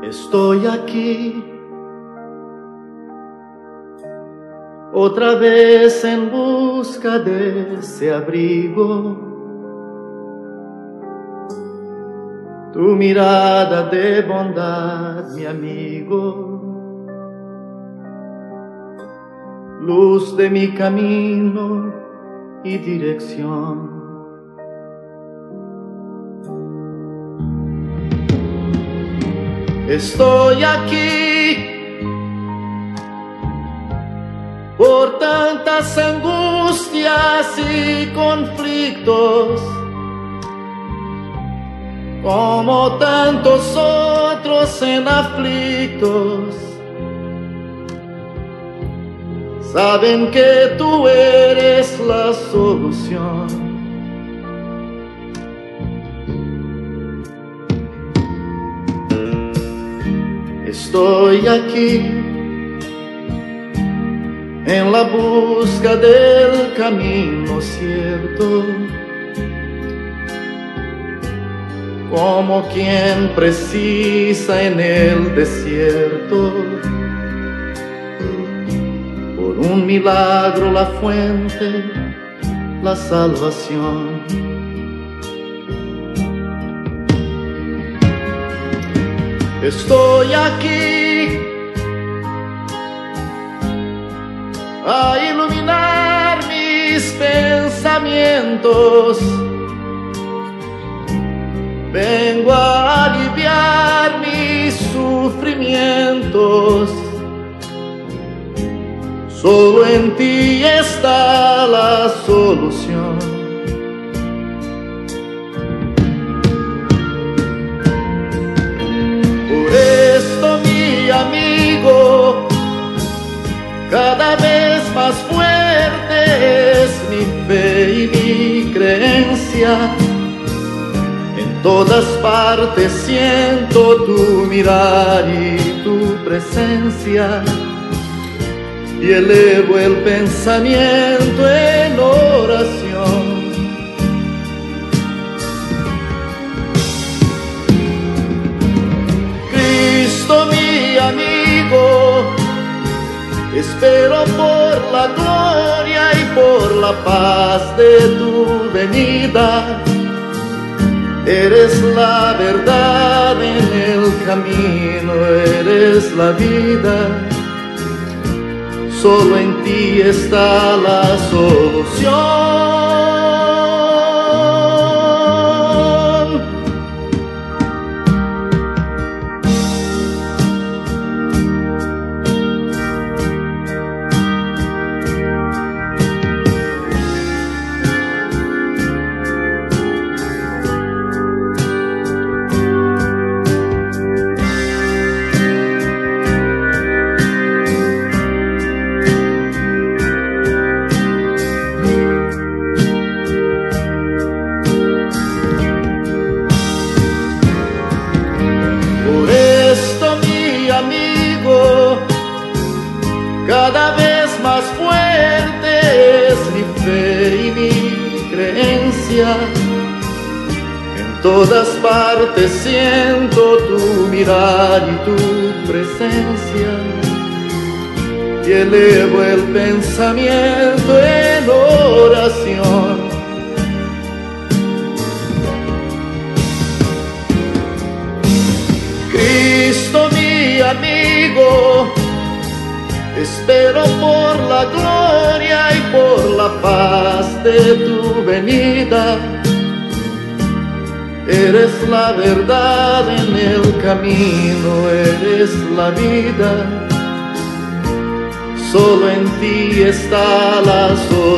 Estoy aquí, otra vez en busca de ese abrigo. Tu mirada de bondad, mi amigo, luz de mi camino y dirección. Estoy aquí por tantas angustias y conflictos, como tantos otros en aflictos. Saben que tú eres la solución. Estoy aquí en la busca del camino cierto, como quien precisa en el desierto, por un milagro la fuente, la salvación. Estoy aquí a iluminar mis pensamientos. Vengo a aliviar mis sufrimientos. Solo en ti está la solución. Amigo, cada vez más fuerte es mi fe y mi creencia. En todas partes siento tu mirar y tu presencia, y elevo el pensamiento en oración. Amigo, espero por la gloria y por la paz de tu venida. Eres la verdad en el camino, eres la vida. Solo en ti está la solución. Cada vez más fuerte es mi fe y mi creencia. En todas partes siento tu mirar y tu presencia, y elevo el pensamiento en oración. Cristo, mi amigo, espero por la gloria y por la paz de tu venida. Eres la verdad en el camino, eres la vida. Solo en ti está la solución.